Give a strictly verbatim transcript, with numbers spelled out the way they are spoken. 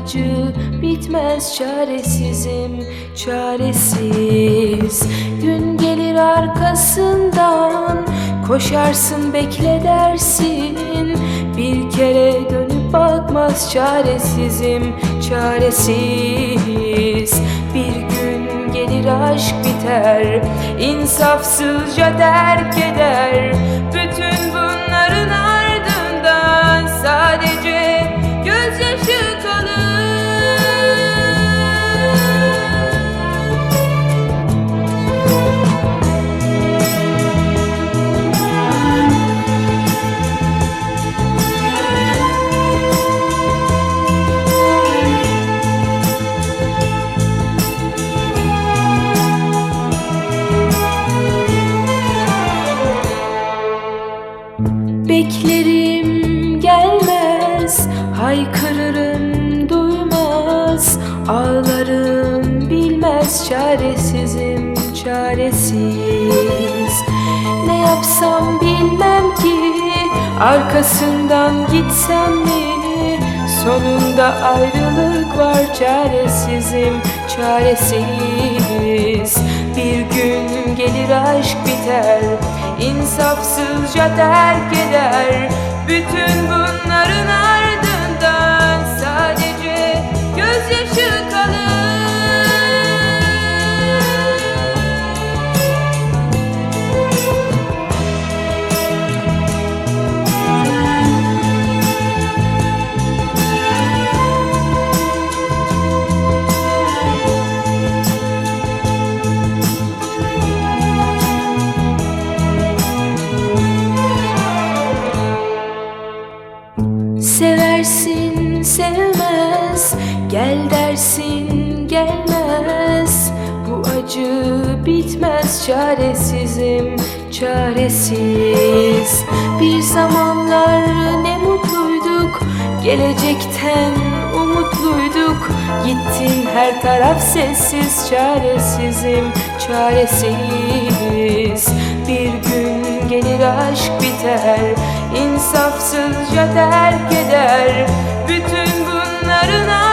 acı bitmez, çaresizim, çaresiz. Gün gelir arkasından, koşarsın bekle dersin, bir kere dönüp bakmaz, çaresizim, çaresiz. Bir gün gelir aşk biter, insafsızca terk eder. Bütün bunların ardından sadece gözyaşı kalır. Beklerim gelmez, haykırırım duymaz, ağlarım bilmez, çaresizim, çaresiz. Ne yapsam bilmem ki, arkasından gitsem mi, sonunda ayrılık var, çaresizim, çaresiz. Bir gün gelir aşk biter, insafsızca terk eder. Bütün bunların ardından sadece gözyaşı kalır. Seversin sevmez, gel dersin gelmez, bu acı bitmez, çaresizim, çaresiz. Bir zamanlar ne mutluyduk, gelecekten umutluyduk, gittin her taraf sessiz, çaresizim, çaresiz. Bir gün gelir aşk biter, insafsızca terk eder. Bütün bunların